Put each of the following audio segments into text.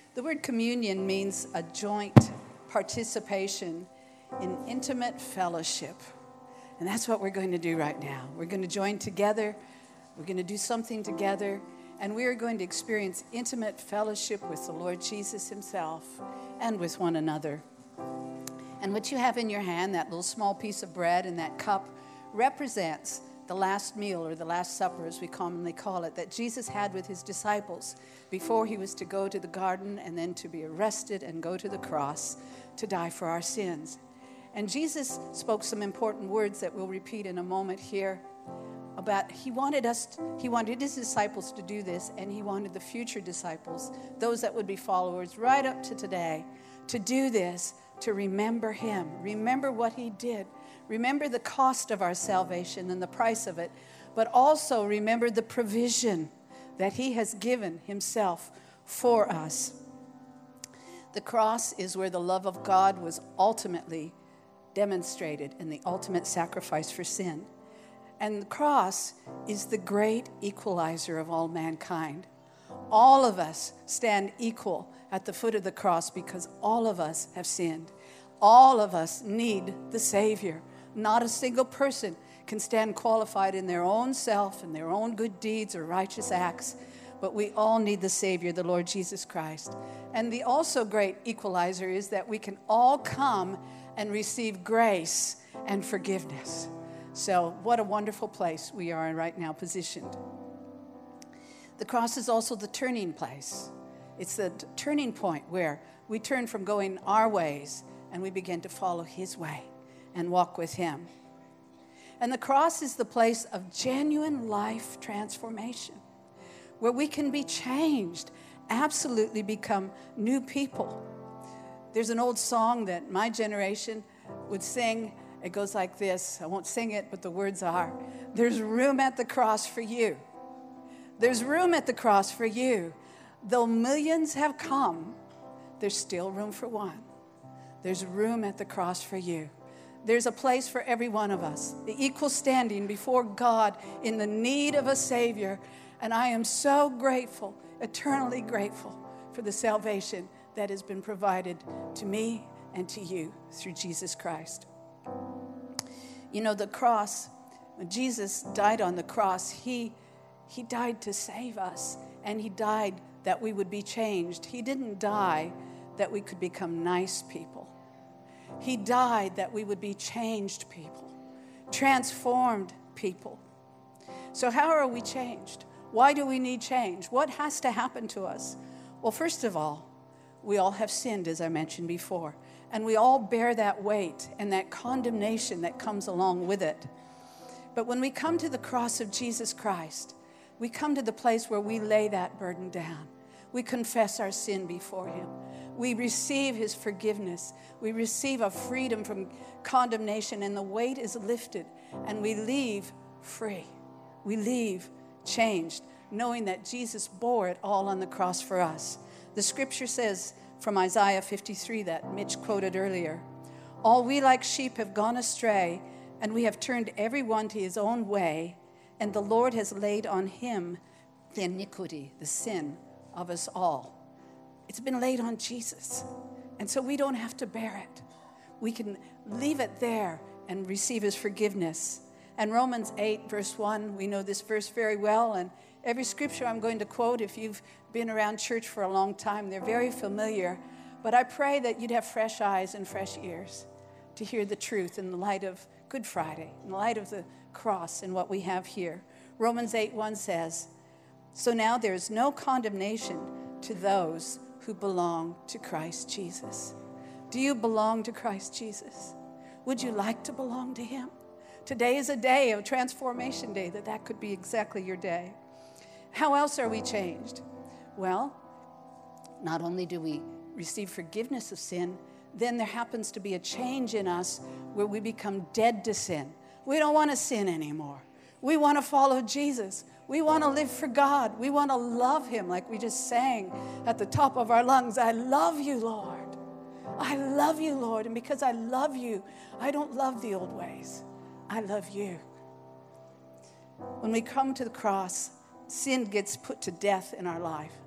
The word communion means a joint participation in intimate fellowship. And that's what we're going to do right now. We're going to join together. We're going to do something together. And we are going to experience intimate fellowship with the Lord Jesus himself and with one another. And what you have in your hand, that little small piece of bread and that cup, represents the last meal, or the Last Supper as we commonly call it, that Jesus had with his disciples before he was to go to the garden and then to be arrested and go to the cross to die for our sins. And Jesus spoke some important words that we'll repeat in a moment here about he wanted his disciples to do this, and he wanted the future disciples, those that would be followers right up to today, to do this, to remember him, remember what he did, remember the cost of our salvation and the price of it, but also remember the provision that he has given himself for us. The cross is where the love of God was ultimately demonstrated in the ultimate sacrifice for sin. And the cross is the great equalizer of all mankind. All of us stand equal at the foot of the cross because all of us have sinned. All of us need the Savior. Not a single person can stand qualified in their own self and their own good deeds or righteous acts, but we all need the Savior, the Lord Jesus Christ. And the also great equalizer is that we can all come and receive grace and forgiveness. So what a wonderful place we are in right now, positioned. The cross is also the turning place. It's the turning point where we turn from going our ways and we begin to follow his way and walk with him. And the cross is the place of genuine life transformation, where we can be changed, absolutely become new people. There's an old song that my generation would sing. It goes like this. I won't sing it, but the words are, "There's room at the cross for you. There's room at the cross for you. Though millions have come, there's still room for one. There's room at the cross for you." There's a place for every one of us, the equal standing before God in the need of a Savior. And I am so grateful, eternally grateful, for the salvation that has been provided to me and to you through Jesus Christ. You know, the cross, when Jesus died on the cross, he died to save us, and he died that we would be changed. He didn't die that we could become nice people. He died that we would be changed people, transformed people. So how are we changed? Why do we need change? What has to happen to us? Well, first of all, we all have sinned, as I mentioned before, and we all bear that weight and that condemnation that comes along with it. But when we come to the cross of Jesus Christ, we come to the place where we lay that burden down. We confess our sin before him. We receive his forgiveness. We receive a freedom from condemnation, and the weight is lifted, and we leave free. We leave changed, knowing that Jesus bore it all on the cross for us. The scripture says from Isaiah 53 that Mitch quoted earlier, "All we like sheep have gone astray, and we have turned every one to his own way, and the Lord has laid on him the iniquity," the sin of us all. It's been laid on Jesus. And so we don't have to bear it. We can leave it there and receive his forgiveness. And Romans 8, verse 1, we know this verse very well. And every scripture I'm going to quote, if you've been around church for a long time, they're very familiar. But I pray that you'd have fresh eyes and fresh ears to hear the truth in the light of Good Friday, in the light of the cross and what we have here. Romans 8:1 says, "So now there is no condemnation to those who belong to Christ Jesus." Do you belong to Christ Jesus? Would you like to belong to him? Today is a day, a transformation day, that could be exactly your day. How else are we changed? Well, not only do we receive forgiveness of sin, then there happens to be a change in us where we become dead to sin. We don't want to sin anymore. We want to follow Jesus. We want to live for God. We want to love him, like we just sang at the top of our lungs. I love you, Lord. I love you, Lord. And because I love you, I don't love the old ways. I love you. When we come to the cross, sin gets put to death in our life.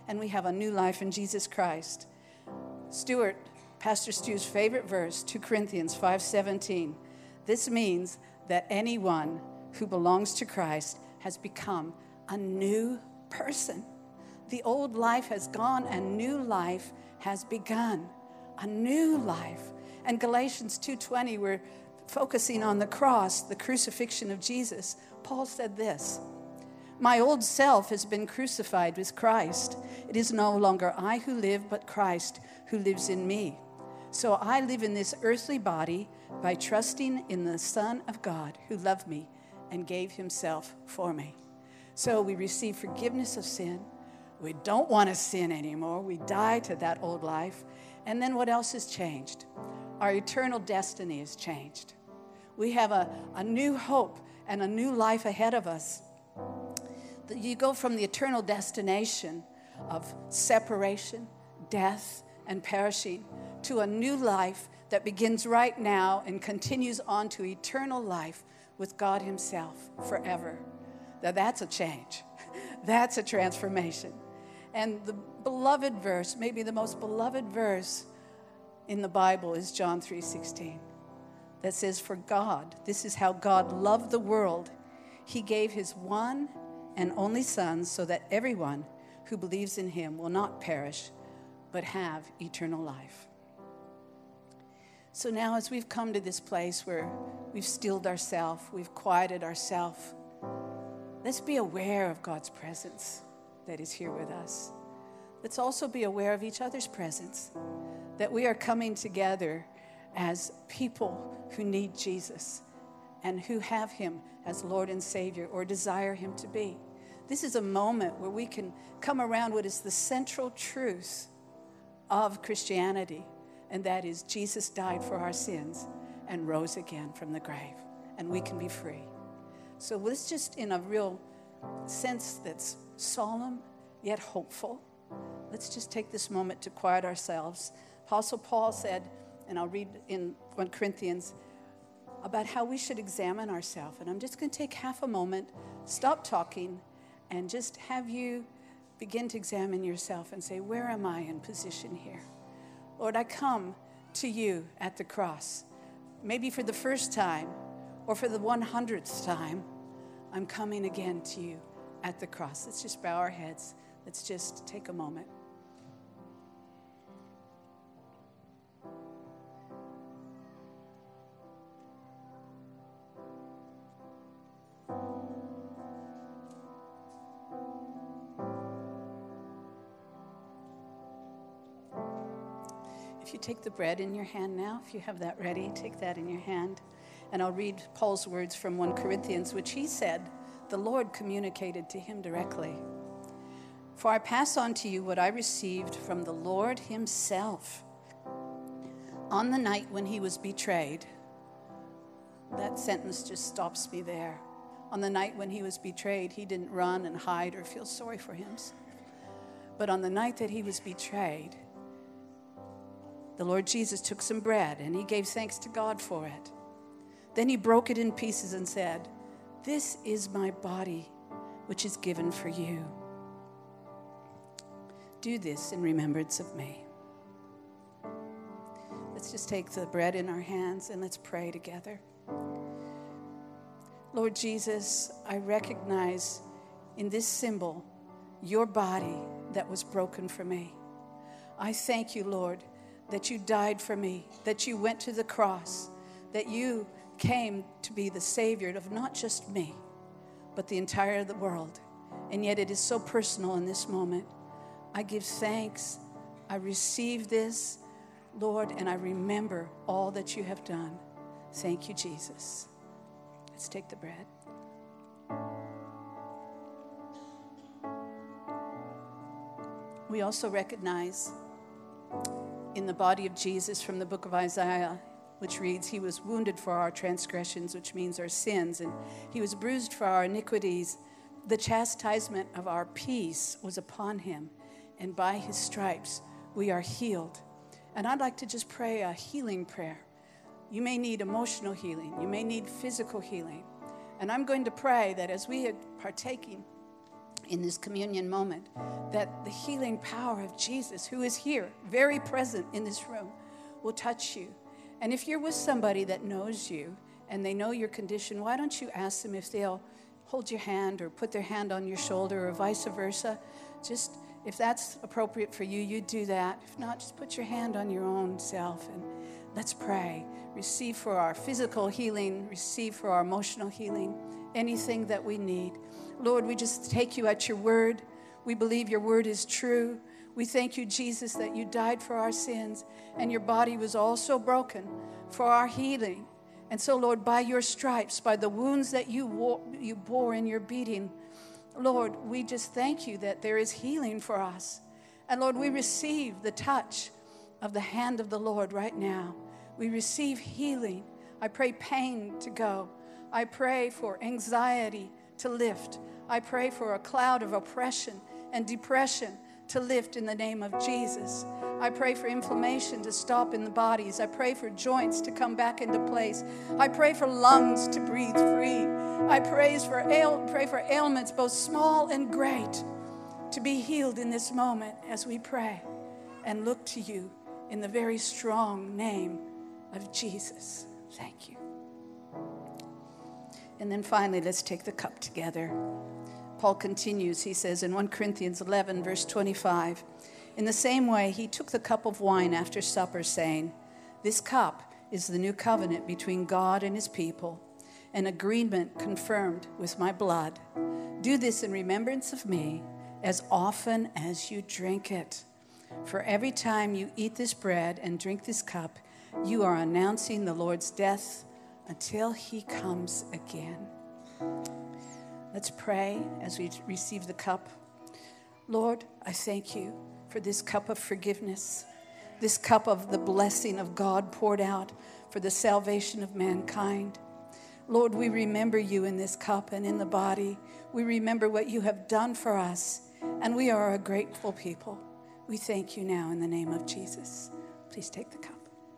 and we have a new life in Jesus Christ. Pastor Stu's favorite verse, 2 Corinthians 5:17. This means that anyone who belongs to Christ has become a new person. The old life has gone and new life has begun. A new life. And Galatians 2:20, we're focusing on the cross, the crucifixion of Jesus. Paul said this, my old self has been crucified with Christ. It is no longer I who live, but Christ who lives in me. So I live in this earthly body by trusting in the Son of God who loved me and gave himself for me. So we receive forgiveness of sin. We don't want to sin anymore. We die to that old life. And then what else has changed? Our eternal destiny has changed. We have a new hope and a new life ahead of us. You go from the eternal destination of separation, death, and perishing to a new life that begins right now and continues on to eternal life with God himself forever. Now that's a change. That's a transformation. And the beloved verse, maybe the most beloved verse in the Bible is John 3:16 that says, for God, this is how God loved the world. He gave his one and only Son so that everyone who believes in him will not perish but have eternal life. So now as we've come to this place where we've stilled ourselves, we've quieted ourselves, let's be aware of God's presence that is here with us. Let's also be aware of each other's presence, that we are coming together as people who need Jesus and who have him as Lord and Savior or desire him to be. This is a moment where we can come around what is the central truth of Christianity, and that is Jesus died for our sins and rose again from the grave, and we can be free. So let's just, in a real sense that's solemn yet hopeful, let's just take this moment to quiet ourselves. Apostle Paul said, and I'll read in 1 Corinthians, about how we should examine ourselves. And I'm just going to take half a moment, stop talking, and just have you begin to examine yourself and say, where am I in position here? Lord, I come to you at the cross. Maybe for the first time or for the 100th time, I'm coming again to you at the cross. Let's just bow our heads. Let's just take a moment. If you take the bread in your hand now, if you have that ready, take that in your hand. And I'll read Paul's words from 1 Corinthians, which he said the Lord communicated to him directly. For I pass on to you what I received from the Lord himself. On the night when he was betrayed, that sentence just stops me there. On the night when he was betrayed, he didn't run and hide or feel sorry for himself. But on the night that he was betrayed, the Lord Jesus took some bread and he gave thanks to God for it. Then he broke it in pieces and said, this is my body, which is given for you. Do this in remembrance of me. Let's just take the bread in our hands and let's pray together. Lord Jesus, I recognize in this symbol your body that was broken for me. I thank you, Lord, that you died for me, that you went to the cross, that you came to be the Savior of not just me, but the entire of the world. And yet it is so personal in this moment. I give thanks. I receive this, Lord, and I remember all that you have done. Thank you, Jesus. Let's take the bread. We also recognize in the body of Jesus from the book of Isaiah, which reads, he was wounded for our transgressions, which means our sins, and he was bruised for our iniquities. The chastisement of our peace was upon him, and by his stripes we are healed. And I'd like to just pray a healing prayer. You may need emotional healing. You may need physical healing. And I'm going to pray that as we are partaking in this communion moment, that the healing power of Jesus, who is here, very present in this room, will touch you. And if you're with somebody that knows you and they know your condition, why don't you ask them if they'll hold your hand or put their hand on your shoulder or vice versa? Just, if that's appropriate for you, you do that. If not, just put your hand on your own self and let's pray. Receive for our physical healing, receive for our emotional healing, anything that we need. Lord, we just take you at your word. We believe your word is true. We thank you, Jesus, that you died for our sins and your body was also broken for our healing. And so, Lord, by your stripes, by the wounds that you bore in your beating, Lord, we just thank you that there is healing for us. And Lord, we receive the touch of the hand of the Lord right now. We receive healing. I pray pain to go. I pray for anxiety to lift. I pray for a cloud of oppression and depression to lift in the name of Jesus. I pray for inflammation to stop in the bodies. I pray for joints to come back into place. I pray for lungs to breathe free. I pray for ailments, both small and great, to be healed in this moment as we pray and look to you in the very strong name of Jesus. Thank you. And then finally, let's take the cup together. Paul continues, he says in 1 Corinthians 11, verse 25, in the same way, he took the cup of wine after supper, saying, this cup is the new covenant between God and his people, an agreement confirmed with my blood. Do this in remembrance of me as often as you drink it. For every time you eat this bread and drink this cup, you are announcing the Lord's death until he comes again. Let's pray as we receive the cup. Lord, I thank you for this cup of forgiveness, this cup of the blessing of God poured out for the salvation of mankind. Lord, we remember you in this cup and in the body. We remember what you have done for us, and we are a grateful people. We thank you now in the name of Jesus. Please take the cup.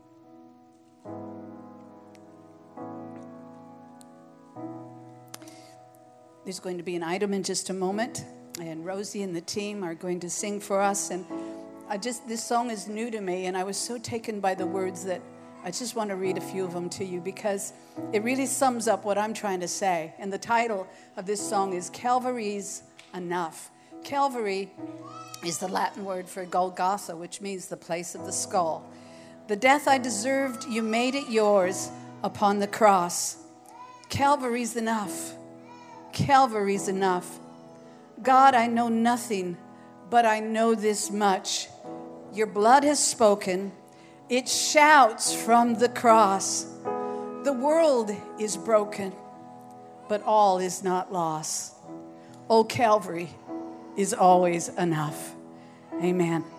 There's going to be an item in just a moment, and Rosie and the team are going to sing for us. And this song is new to me, and I was so taken by the words that I just want to read a few of them to you because it really sums up what I'm trying to say. And the title of this song is Calvary's Enough. Calvary is the Latin word for Golgotha, which means the place of the skull. The death I deserved, you made it yours upon the cross. Calvary's enough. Calvary's enough. God, I know nothing, but I know this much. Your blood has spoken. It shouts from the cross. The world is broken, but all is not lost. Oh, Calvary is always enough. Amen.